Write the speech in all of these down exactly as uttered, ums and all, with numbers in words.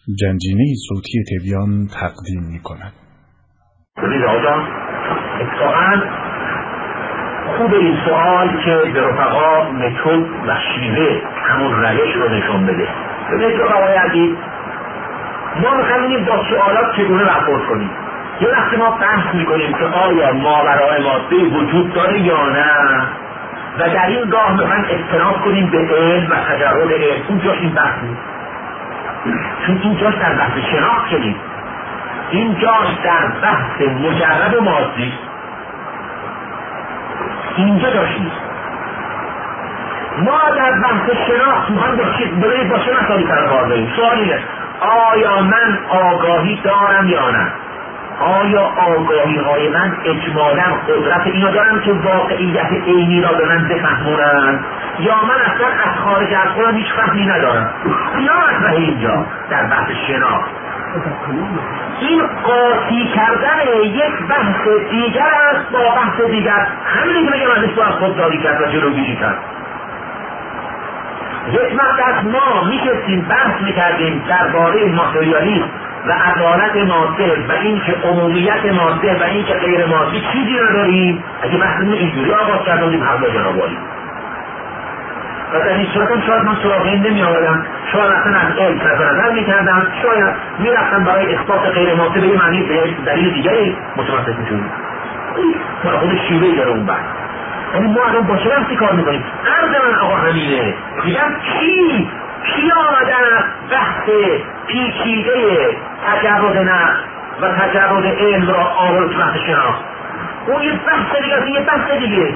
گنجینه صوتی تبیان تقدیم می کند. ببینید آقا اتفاقا خوب این سوال که به رفقا متد و شیوه همون روش رو نشون بده. ببینید رفقای عزیز، ما میخوایم با سوالات چگونه برخورد کنیم. یه وقتی ما بحث میکنیم که آیا ماورای ماده وجود داره یا نه و در این گاه میخوایم استناد کنیم به علم و تجرد علم، اونجاش این بحث نیست، چون اینجاش در بحث شناخت شدیم، اینجاش در بحث مجرد و مادی، اینجا داشتیم. ما در بحث شناخت میخوایم ببینید با چه مسائلی سر کار داریم. سوال اینه آیا من آگاهی دارم یا نه؟ آیا آگاهی های من اجمالا قدرت اینا دارم که واقعیت عینی را به من بفهمونن یا من اصلا از خارج از خودم هیچ فهمی ندارم؟ اینا مطرح اینجا در بحث شناخت. این قاطی کردن یک بحث دیگر است با بحث دیگر، همین که بگم ازش باید خودداری کرد و جلوگیری کرد. یک مقدس ما میشستیم بحث میکردیم درباره ماتریالیسم و عدالت ماده و این که عمومیت ماده و این که غیر مادی چیزی نداریم. اگه بحثمون اینجوری آغاز کردیم حق جنابالی و در این صورت هم شاید من سراغ این نمی آمدم، شاید اصلا از علم نظر نظر می کردم، شاید می رفتم برای اثبات غیر ماده به معنی به دلیل دیگری متمسک می شدیم. ما خود شیوهی داره اون بحث. یعنی ما الان با چه بحثی کار می کنیم؟ عرض من آقا همینه، میگم کی کی آمدن بحث پیچیده تجرد نفس و تجرد علم را آورد تو بحث شناخت؟ اون یه بحث دیگه است، یه بحث دیگه.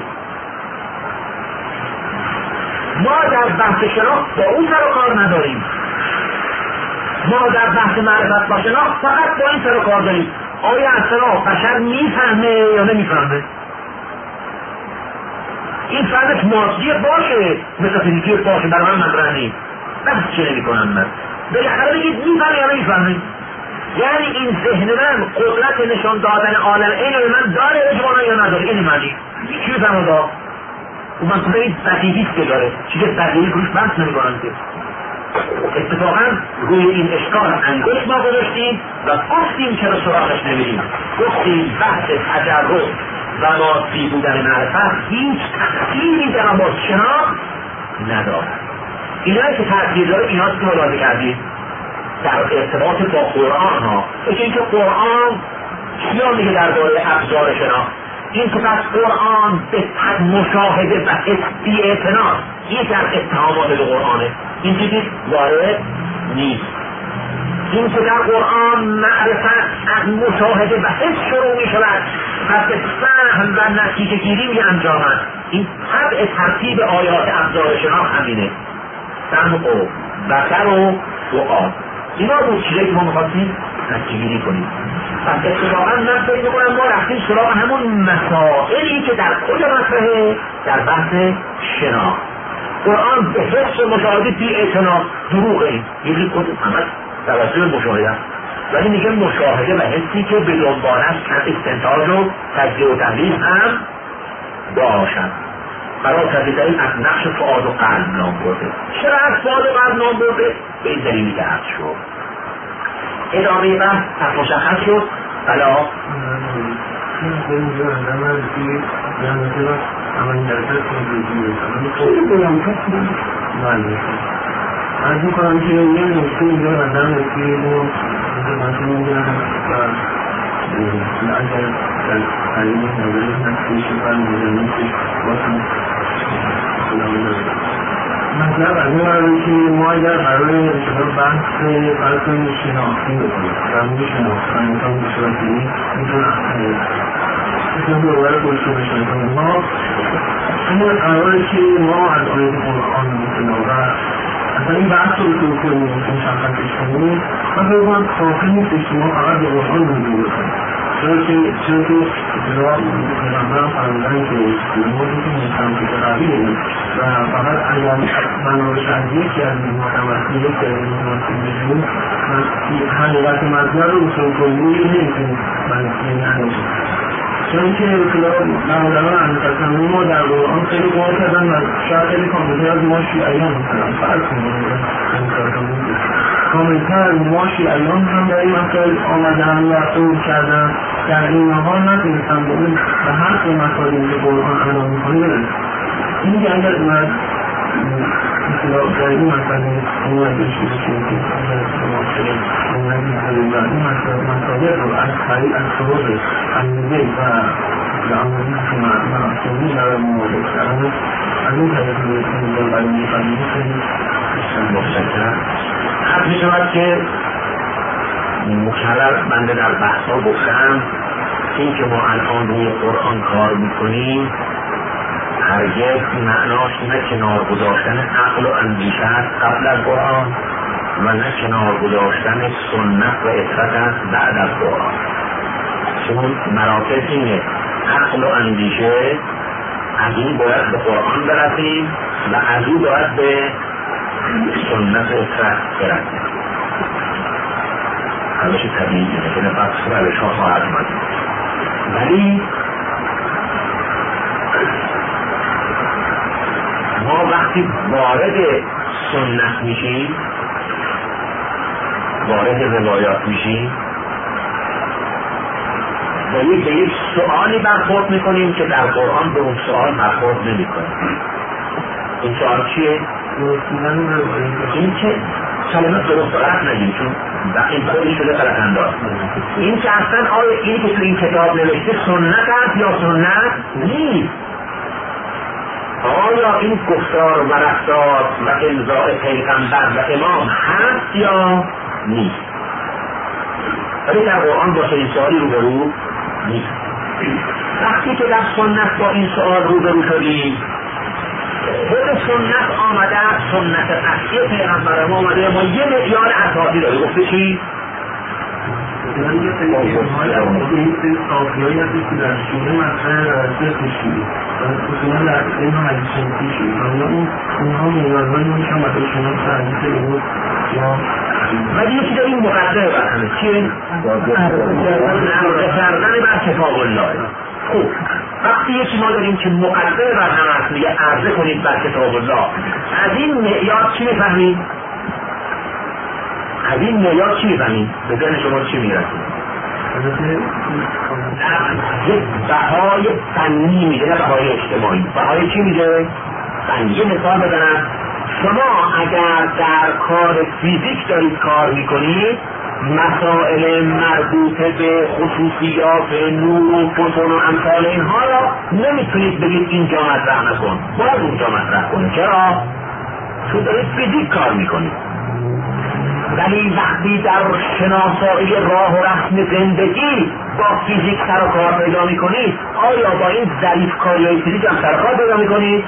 ما در بحث شناخت با اون سر و کار نداریم. ما در بحث معرفت با شناخت فقط با این سر و کار داریم. آیا اصلا بشر میفهمه یا نمیفهمه؟ این فردش مادی باشه مثل فیزیکی باشه برای من مطرح نیست، بحث چه نمی کنم من بالاخره بگید میفهمه یا نمیفهمه. یعنی این ذهن من قدرت نشان دادن عالم علم من داره اجمالا یا نداره؟ این معنی چی بفهمه دا؟ و من کنه این بدیهیست که داره چیز بدیهی روش بحث نمی کنم که اتفاقا روی این اشکال انگشت ما گذاشتیم و گفتیم چرا سراغش نمیریم. گفتیم بحث تجرد و مادی بودن معرفت هیچ تأثیری در آن شناخت ندارد. اینایی که تأثیر داره ایناست که ملاحظه کردیم در ارتباط با قرآن ها. این که قرآن چیا میگه درباره ابزار شناخت؟ این که پس قرآن به مشاهده و بی‌اعتنا یک در اتهامات به قرآنه، این چیزی وارد نیست. این که در قرآن معرفت از مشاهده و حس شروع می شود و به فهم و نتیجه گیری می انجامد. این طبع ترتیب آیات ابزار شناخت همینه، سمع و بصر و فؤاد. اینا بود چیزی که ما می‌خواستیم نتیجه گیری کنیم. پس اتفاقا من فکر می‌کنم ما رفتیم سراغ همون مسائلی که در کل مطرحه در بحث شناخت. قرآن به حس و مشاهده بی اعتنا دروغه، این یکی خود همه توسط مشاهده است، ولی میگه مشاهده و حسی که به دنبالش استنتاج و تجزیه و تحلیل هم باشد. برای تحلیل از نقش فؤاد و قلب نام برده. چرا از فؤاد و قلب نام برده؟ به این دلیلی که عرض شد. ادامه بحث از مشخص شد. بلا از این کنم که یه نکته اینجا نظرم رسید و خدمتتون میگم و اگر در قریب نظری هستش و نظری باشم مطلب از این قراره که ما اگر قراره شما بحث فرض کنیم شناختی بکنیم در مورد شناختن انسان به صورت این میتونه میتونه دوباره خودش رو بشناسیم. ما اما قراره که ما از آیات قرآن متناول اصلا این بحث رو بکنیم کنیم مشخصش کنیم من فکر کنم کافی نیستش که ما فقط به قرآن رجوع بکنیم، چرا که چرا که اطلاع پیغمبرم فرمودن که نمازی که مستمسک قویه و فقط اگر بنابراش از یکی از این متمثل یکی از این متمثل بگیم حقیقت مطلب رو اصول کلی نمیتونیم بنابراین نداشتیم، چون که اطلاع نمودران اندازه ما در قرآن خیلی قرآن کردن و شاید خیلی کامپیوتر از ما شیعیان میکنن فرق میکنن کاملتر ماشی ایام هم در این مسائل آمدن و قول کردن، در این حال نتونستن به اون به هر سه مسائلی که قرآن اعلام میکنه برسن. این که اگر اومد مثلا در این مسئله اومد بشه که اومد این مسائل رو از طریق از طرق عمیقه و لعمولی که معصومی در مورد کردن از این طریق میکنیم برای میکنیم کنیم مستقیم حد می شود که مکرر بنده در بحثا گفتم این که ما الان روی قرآن کار میکنیم هرگز معناش نه کنار گذاشتن عقل و اندیشه است قبل از قرآن و نه کنار گذاشتن سنت و اطاعت است بعد از قرآن. چون مراتب اینه عقل و اندیشه از این باید به قرآن برسیم و از این باید به سنت اطاعت برسیم. همش طبیعیه که نفس روش ها خواهد اومد، ولی ما وقتی وارد سنت میشیم، وارد روایات میشیم، به یک به یک سؤالی برخورد میکنیم که در قرآن به اون سؤال برخورد نمیکنیم. این سؤال چیه؟ این که کلمه درست غلط نگیم، چون این خودی شده غلط انداز. این که اصلا آیا اینی که تو این کتاب نوشته سنت است یا سنت نیست؟ آیا این گفتار و رفتار و امضاء پیغمبر و امام هست یا نیست؟ ولی در قرآن با این سوالی روبرو نیست. وقتی که در سنت با این سوال روبرو شدیم، خود سنت آمده، سنت قطعی پیغمبر ما آمده، ما یه معیار اساسی داره. گفته چی؟ من یه تلویزیون‌های از این صافی‌هایی هستی که در شیعه مطرح رسیه کشیدی و خصوصا در این ها حدیثی شید و اونها میارهای میشن و به شما سرمیت این یا ولی یکی در این مقدمه برهمه چیه؟ عرضه کردن بر کتاب الله. خوب، وقتی یکی ما داریم که مقدمه برهمه هست میگه عرضه کنید بر کتاب الله، از این معیار چی میفهمید؟ از این معیار چی میفهمید؟ به ذهن شما چی میرسید؟ یک بهای فنی میده، نه بهای اجتماعی. بهای چی میده؟ فنی. یه مثال بزنم، شما اگر در کار فیزیک دارید کار میکنید، مسائل مربوط به خصوصیات نور و فوتون و امثال اینها را نمیتونید بگید اینجا مطرح نکن، باید اونجا مطرح کنید. چرا؟ چون دارید فیزیک کار میکنید. ولی وقتی در شناسایی راه و رسم زندگی با فیزیک سر و کار پیدا میکنید، آیا با این ظریف کاری فیزیک هم سر و کار پیدا میکنید؟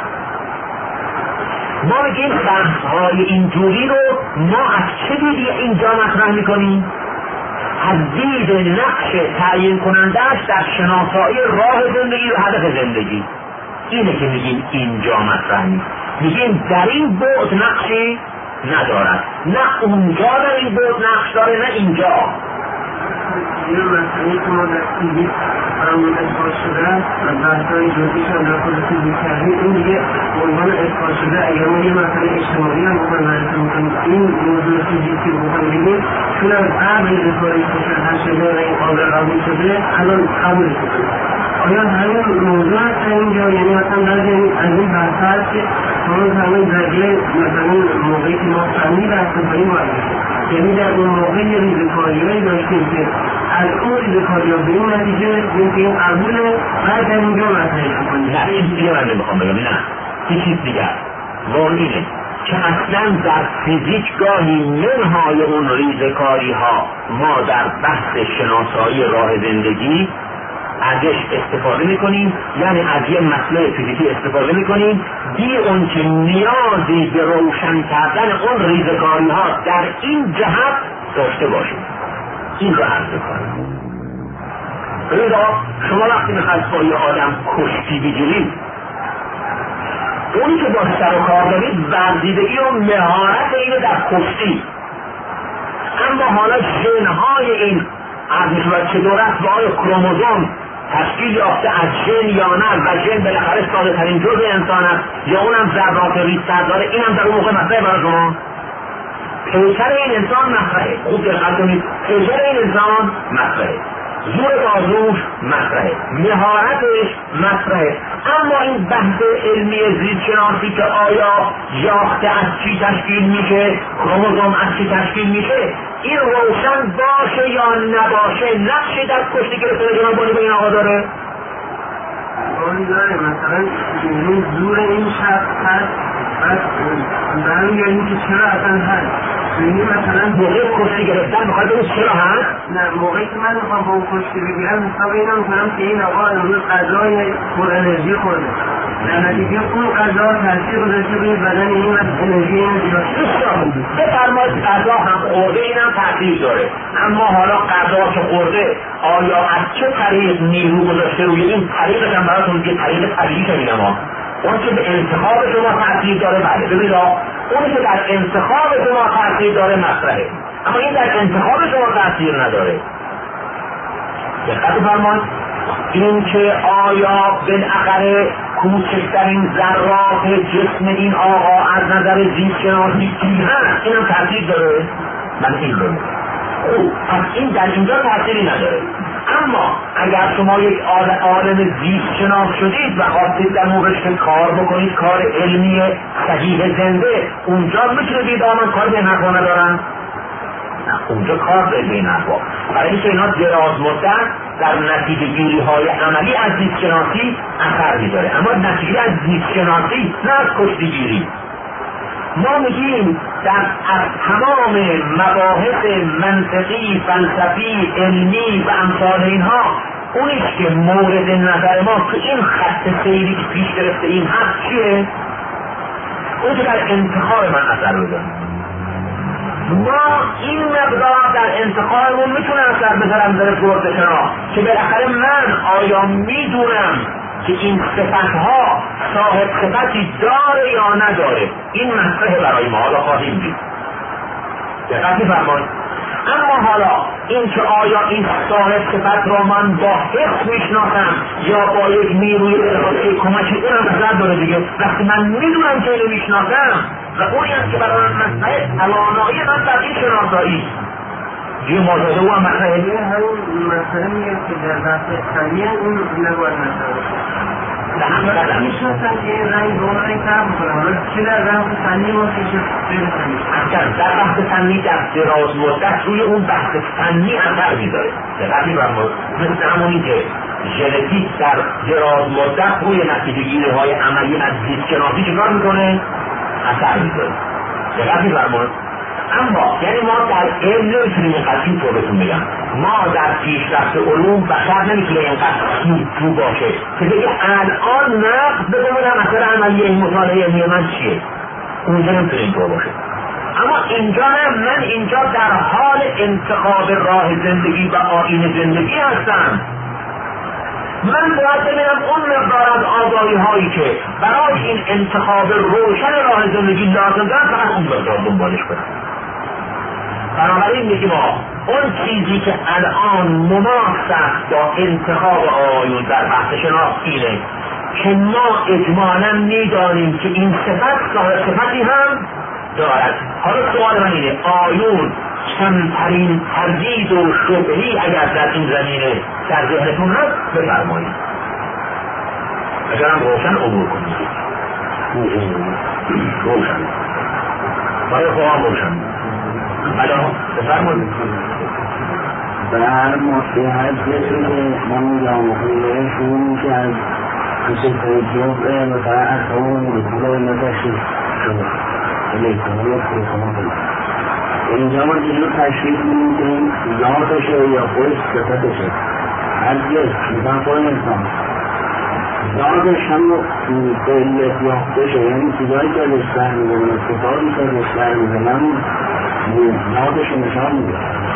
ما میگیم بحث های اینجوری رو ما از چه دیدی اینجا مطرح میکنیم؟ از دید نقش تعیین کنندهش در شناسایی راه زندگی و هدف زندگی. اینه که میگیم اینجا مطرح نیست. میگیم در این بعد نقشی ندارد، نه اونجا در این بعد نقش داره، نه اینجا. یه مسئله که ما در فیزیک فرامون اثبات شده و بحثای جزئیش هم در خود فیزیک کردیم، این دیگه عنوان اثبات شده. اگر ما یه مسئله اجتماعی هم بخوایم بررسی می‌کنیم، این موضوع فیزیکی رو بخوایم بگیم، چون از قبل ذکاری مشخص شده و این قابل قبول شده الان قبول شده. آیا همین موضوع هست اینجا؟ یعنی مثلا بعضی از این بحث هست که هنوز همین درجه مثلا موقعی که ما فنی بحث کنیم یعنی در اون موقع یه ریزکاری هایی داشتیم که از اون ریزکاری ها به این نتیجه رسیدیم که این قبوله، بعد در اینجا مطرح کنیم. نه این دیگه من نمیخوام بگم، نه این چیز دیگه واقعینه که اصلا در فیزیک گاهی منهای اون ریزکاری ها ما در بحث شناسایی راه زندگی ازش استفاده میکنیم، یعنی از یه مسئله فیزیکی استفاده میکنیم بی اون که نیازی به روشن کردن اون ریزکاری ها در این جهت داشته باشیم. این رو عرض کنم. ببینید شما وقتی میخواید با یه آدم کشتی بگیرید، اونی که با سر و کار دارید ورزیدگی و مهارت اینه در کشتی، اما حالا ژن‌های این از میشود چه دورست و آیا کروموزوم تشکیل یافته از ژن یا نه و ژن بالاخره ساده ترین جزء انسان است یا اونم ذرات ریزتر داره، اینم در اون موقع مسئله برای شما پیکر این انسان مطرحه. خوب دقت کنید، پیکر این انسان مطرحه، زور بازوش مطرحه، مهارتش مطرحه. اما این بحث علمی زیست شناسی که آیا یاخته از چی تشکیل میشه، کروموزوم از چی تشکیل میشه، این روشن باشه یا نباشه نقشی در کشتی گرفتن جنابانی به این آقا داره؟ آن داره. مثلا زور این شخص هست، بس برای یعنی که چرا اصلا هست. یعنی مثلا موقع کشتی گرفتن بخواد بگید چرا هست؟ نه، موقعی که من میخوام با اون کشتی بگیرم حساب اینا میکنم که این آقا امروز غذای پر انرژی خورده، در نتیجه اون غذا تاثیر گذاشته روی بدن این انرژی این زیاد. بفرمایید غذا هم خورده، اینم تاثیر داره، اما حالا غذا که خورده آیا از چه طریق نیرو گذاشته روی این طریقش هم براتون که طریق طبیعی شدیدم ها، اون که به انتخاب شما تاثیر داره. بله ببینید اونی که در انتخاب شما تاثیر داره مطرحه، اما این در انتخاب شما تاثیر نداره. دقت فرمایید، این که آیا بالاخره کوچکترین ذرات جسم این آقا از نظر زیست شناسی چی هست، اینم تاثیر داره؟ من این رو خوب، پس این در اینجا تأثیری نداره. اما اگر شما یک عالم زیست شناس شدید و خواستید در موردش کار بکنید، کار علمی صحیح زنده، اونجا میتونه دید آمن کار به نحوه ندارن؟ نه، اونجا کار به این نحوه، برای اینکه اینا دراز مدت در نتیجه گیری های عملی از زیست شناسی اثر میداره، اما نتیجه از زیست شناسی نه از کشتی گیری. ما میگیم در از تمام مباحث منطقی، فلسفی، علمی و امثال اینها، اونیش که مورد نظر ما که این خط سیری که پیش گرفته این هست چیه؟ اون که در انتخاب من اثر بزن. ما این مقدار در انتخابمون میتونه اثر بذارم در فرد شما که بالاخره من آیا میدونم که این صفتها صاحب صفتی داره یا نداره. این مسئله برای ما حالا خواهیم دید. دقت می‌فرمایید. اما حالا این که آیا این صاحب صفت را من با حس میشناسم یا با یک نیروی الهی کمکی، اونم نظر داره دیگه. وقتی من میدونم که اینو میشناسم و اونی هست که برای من مسئله توانایی من در این شناسایی یه ماجرا او هم مسئله همون مسئله میگه که در بحث ثانیه اون نباید مسئله میشناسن که این رنگ با اون رنگ فرق میکنه. حالا چه در بحث ثانیه ما که اصلا در بحث فنی در دراز مدت روی اون بحث فنی اثر میذاره. دقیقی فرمایید، مثل همونی که ژنتیک در دراز مدت روی نتیجه گیری های عملی از زیست شناسی چیکار میکنه؟ اثر میذاره. دقیقی فرمایید. اما یعنی ما در علم نمیتونیم اینقدر این طور بهتون بگم، ما در پیشرفت علوم بشر نمیتونه اینقدر سوچو باشه که بگه الان نقد بگم اثر عملی این مطالعه علمی من چیه. اونجا نمیتونه اینطور باشه. اما اینجا نه، من اینجا در حال انتخاب راه زندگی و آیین زندگی هستم. من باید ببینم اون مقدار از آگاهی هایی که برای این انتخاب روشن راه زندگی لازم دارم فقط اون مقدار دنبالش کنم. بنابراین میگیم ما اون چیزی که الان مناسب است با انتخاب آیون در بحث شناخت اینه که ما اجمالا میدانیم که این صفت صاحب صفتی هم دارد. حالا سوال من اینه، آیون کمترین تردید و شبهی اگر در این زمینه در ذهنتون هست بفرمایید، اگرم روشن عبور کنید. روشن برای خواهم روشن بلا بفرمایید. بر مصلحت رسیده من جامعه شروع میشه از کسی توجه مثلا از همون رکوله نتشید شده الیکترونی پروسانه کنید. اینجا ما جلو تشریف میدیم ذاتشه یا خود صفتشه هر جس میزن خود انسان ذاتش هم به علت یافتشه، یعنی چیزایی که ازش سر میزنن صفاتی که ازش سر میزنن ذاتش نشان میده.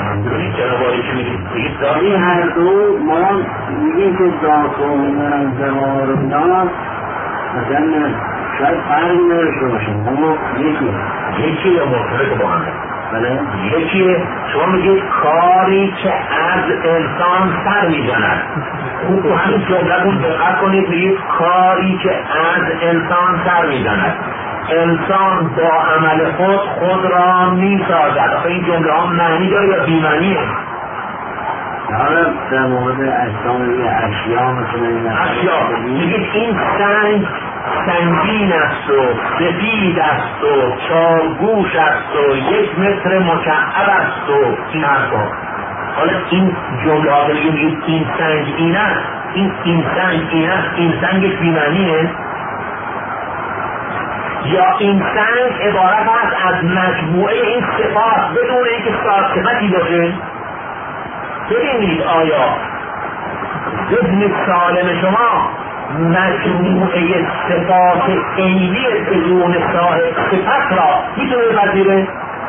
این هر دو ما میگیم که ذات و منظمه رو بیدان مثلا شاید فرقی نداشته باشیم اما یکی یکی یا مرتبط با همه. بله یکی شما میگید کاری که از انسان سر میزند. خوب تو همین جمله دقت کنید، میگید کاری که از انسان سر میزند. انسان با عمل خود خود را می سازد. آخه این جمله ها معنی داره یا بی‌معنیه؟ حالا در مورد اجسام یا اشیا مثل این اشیا میگید این سنگ سنگین است و سفید است و چارگوش است و یک متر مکعب است و این حرفا. حالا این جمله ها میگید این سنگ این است، این این سنگ این است، این سنگش بی‌معنیه؟ یا این سنگ عبارت است از مجموعه این صفات بدون اینکه صفتی باشه؟ ببینید آیا ذهن سالم شما مجموعه صفات عینی بدون صاحب صفت را میتونه بپذیره؟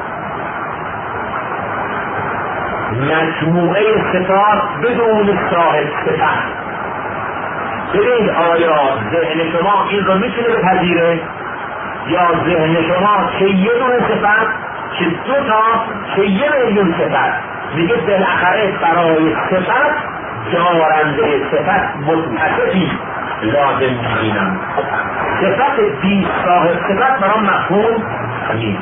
مجموعه صفات بدون صاحب صفت، ببینید آیا ذهن شما این را میتونه بپذیره؟ یا ذهن شما چه یه دونه صفت چه دو تا چه یه میلیون صفت میگه بالاخره برای صفت دارنده صفت متصفی لازم میبینم. صفت بی صاحب صفت برام مفهوم نیست.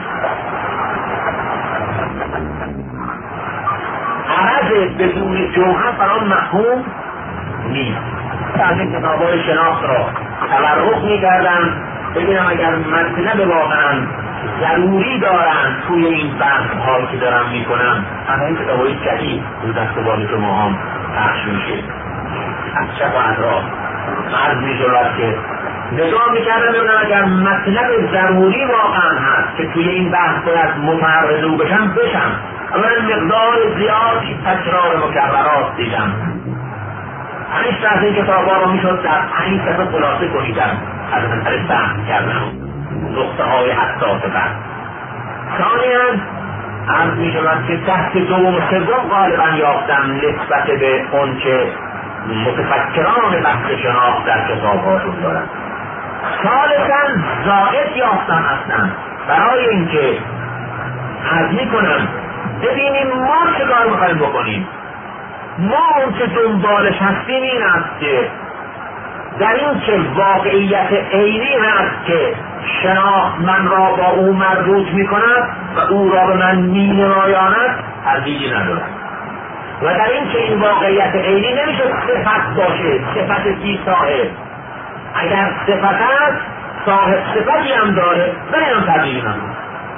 عرض بدون جوهر برام مفهوم نیست. از این کتابای شناخت را تورق میکردم ببینم اگر مطلب واقعا ضروری دارن توی این بحث هایی که دارم میکنم، همه این کتابای جدید رو دست بال شما هم پخش میشه از چپ و از راست عرض میشود که نگاه میکردم ببینم اگر مطلب ضروری واقعا هست که توی این بحث باید متعرض او بشم بشم. اما مقدار زیادی تکرار مکررات دیدم. همیشه از این کتاب ها رو میشد در پنج صفحه خلاصه کنیدم از مثل بحث کردم نقطه های حساس بحث. ثانیاً عرض می شود که تحت دوم و سوم غالبا یافتم نسبت به اون که متفکران بحث شناخت در کتاب هاشون دارن. ثالثاً زائد یافتم اصلا برای اینکه عرض می کنم ببینیم ما چه کار میخوایم بکنیم. ما اون که دنبالش هستیم این است که در این که واقعیت عینی هست که شناخت من را با او مربوط می کند و او را به من می نمایاند تردیدی ندارد. و در این که این واقعیت عینی نمیشه صفت باشه، صفت بی صاحب. اگر صفت هست صاحب صفتی هم داره ولی هم تردیدی ندارد.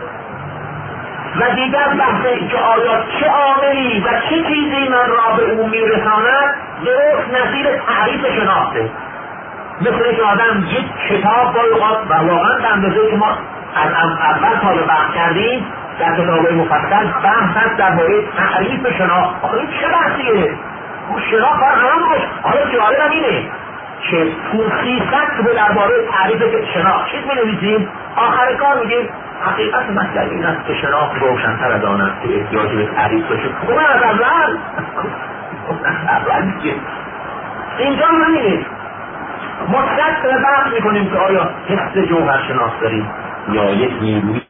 و دیگر بحثه که آیا چه عاملی و چه چیزی من را به او میرساند درست نظیر تعریف شناخته. مثل اینکه آدم یک کتاب با اوقات و واقعا به اندازه که ما از اول تا به بحث کردیم در کتاب‌های مفصل بحث هست درباره تعریف شناخت. آخه این چه بحثیه؟ اون شناخت بر هم باش. حالا جالبم اینه که توصیفت به درباره تعریف شناخت چیز می‌نویسیم آخر کار میگیم حقیقت مسئله این است که شناخت روشن‌تر از آن است که احتیاج به تعریف داشته. خب از اول اول دیگه اینجا همینه. مطلق به بحث میکنیم که آیا حس جوهر شناس داریم یا یک نیروی